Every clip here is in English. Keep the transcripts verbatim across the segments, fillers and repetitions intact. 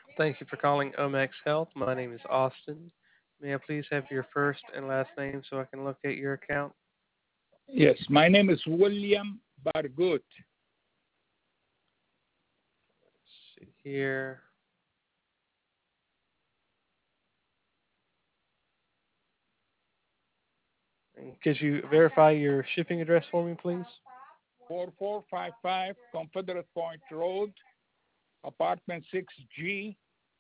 Thank you for calling Omex Health. My name is Austin. May I please have your first and last name so I can locate your account? Yes, my name is William Bargut. Let's see here. And could you verify your shipping address for me, please? four four five five Confederate Point Road, apartment six G,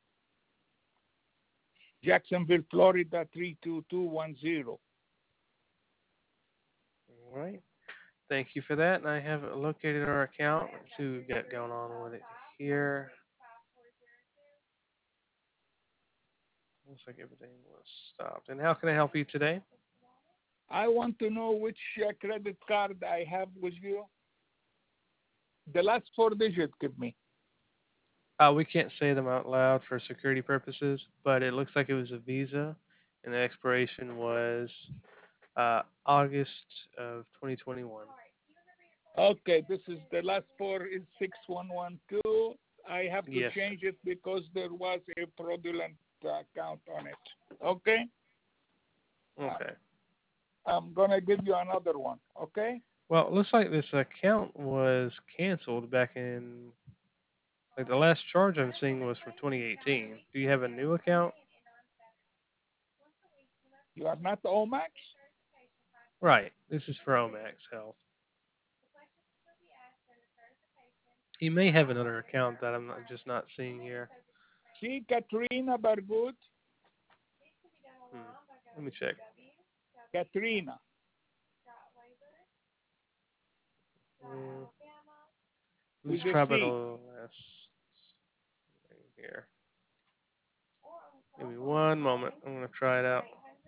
Jacksonville, Florida three two two one zero. All right. Thank you for that. And I have located our account. Let's see what we've got going on with it here. Looks like everything was stopped. And how can I help you today? I want to know which uh, credit card I have with you. The last four digits, give me. Uh, we can't say them out loud for security purposes, but it looks like it was a Visa, and the expiration was uh, August of twenty twenty-one. Okay, this is the last four is six one one two. I have to Yes. change it because there was a fraudulent uh, account on it. Okay? Okay. Uh, I'm going to give you another one. Okay? Well, it looks like this account was canceled back in, like the last charge I'm seeing was for twenty eighteen. Do you have a new account? You are not Omax? Right. This is for Omax Health. He may have another account that I'm not, just not seeing here. See, Katrina Bargut? Hmm. Let me check. Katrina. Mm. Let's With a try by the C. last thing here. Give me one moment. I'm gonna try it out.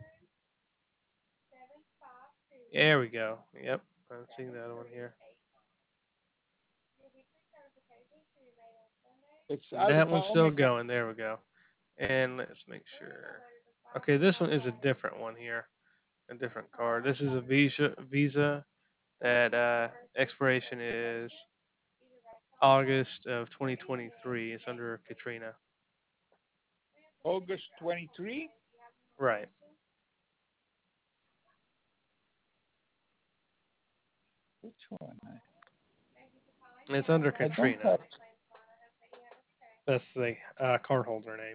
There we go. Yep, I'm seeing that one here. It's That Alpha one's still Omega. going. There we go. And let's make sure. Okay, this one is a different one here. A different card. This is a Visa. Visa that uh, expiration is August of twenty twenty-three. It's under Katrina. August twenty-third. Right. Which one? It's under I don't Katrina. have. That's the uh, cardholder name.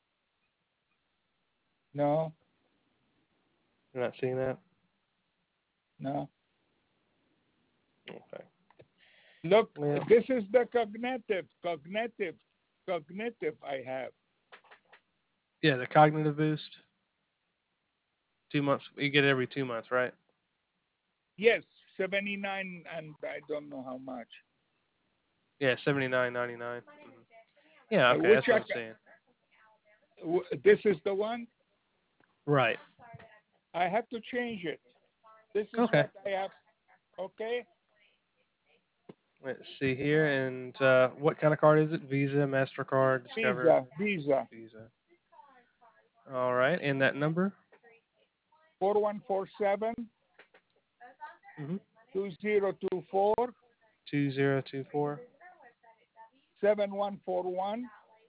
No, You're not seeing that? no. Okay. Look, Well, this is the cognitive, cognitive, cognitive I have. yeah, the cognitive boost. Two months. You get it every two months, right? Yes, seventy-nine, and I don't know how much. Yeah, seventy nine ninety nine. Mm-hmm. Yeah. Uh, Okay, which that's what I, I'm saying. w- this is the one. Right. I have to change it. This is Okay. what I have. Okay. Let's see here. And uh, what kind of card is it? Visa, Mastercard, Discover, Visa, Visa. Visa. All right. And that number? Four one four seven Mm-hmm. two zero two four Two zero two four. seven one four one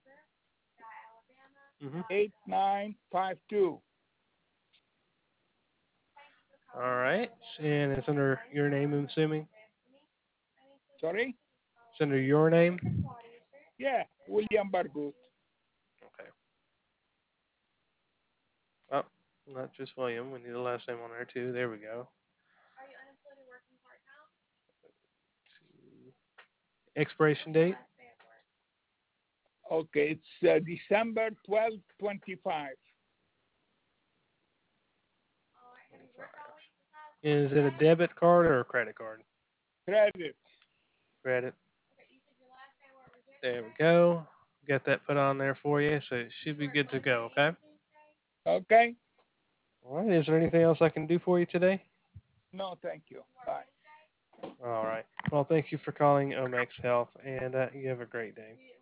Mm-hmm. eight nine five two. All right. And it's under your name, I'm assuming. Sorry. It's under your name. Yeah, William Bargut. Okay. Oh, not just William. We need the last name on there too. There we go. Expiration date. Okay, it's uh, December twelfth, twenty-five. Is it a debit card or a credit card? Credit. Credit. There we go. Got that put on there for you, so it should be good to go, okay? Okay? All right. Is there anything else I can do for you today? No, thank you. Bye. All right. Well, thank you for calling Omex Health, and uh, you have a great day.